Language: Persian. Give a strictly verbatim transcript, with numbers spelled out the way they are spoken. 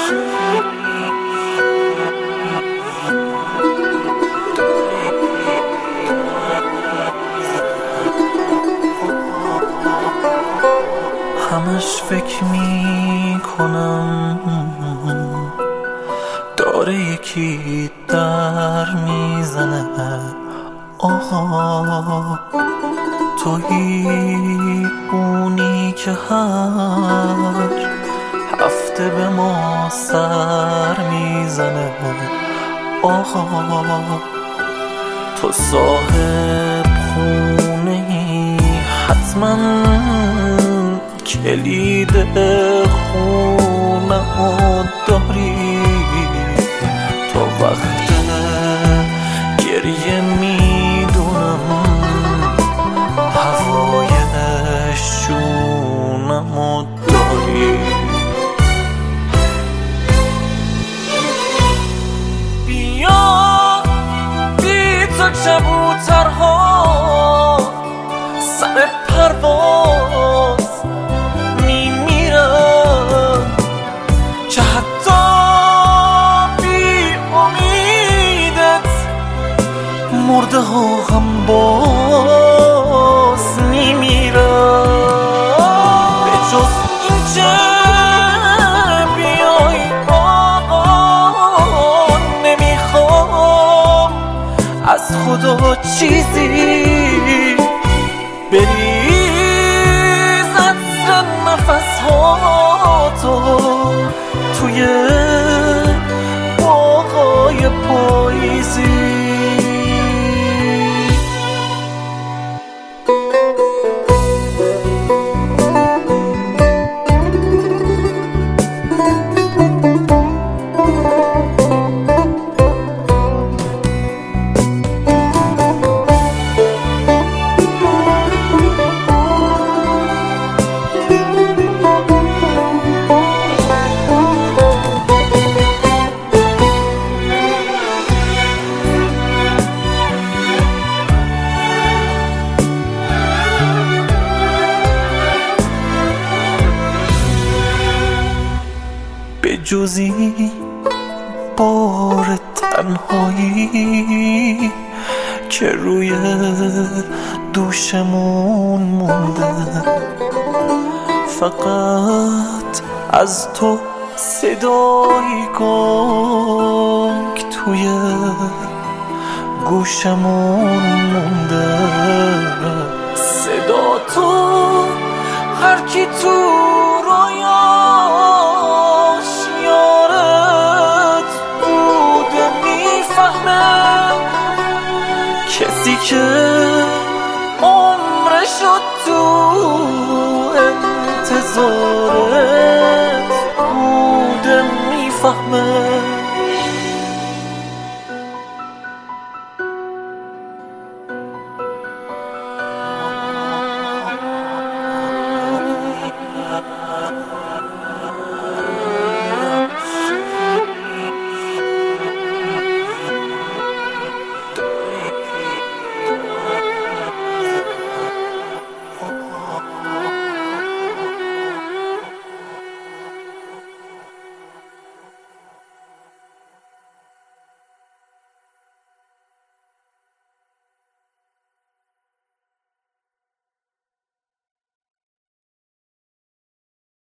همش فکر می کنم داره یکی در میزنه. آها تویی اونی که هر هفته به ما سر میزنه. آها تو صاحب خونه‌ای، حتما کلید خونه‌مو داری. تو وقت گریه میدونم هوای شونه‌مو داری. بیا بی تو کبوترها سر پرواز میمیرن، که حتی بی امیدت مرده ها هم باز میمیرن. به جز این که بیای آقا نمیخوام از خدا چیزی بریز عطر نفس ها تو توی باغای پاییزی. به جزی بار تنهایی که روی دوشمون مونده، فقط از تو صدای گنگ توی گوشمون مونده. صدا تو هر کی تو رویاش یارت بوده میفهمه، کسی که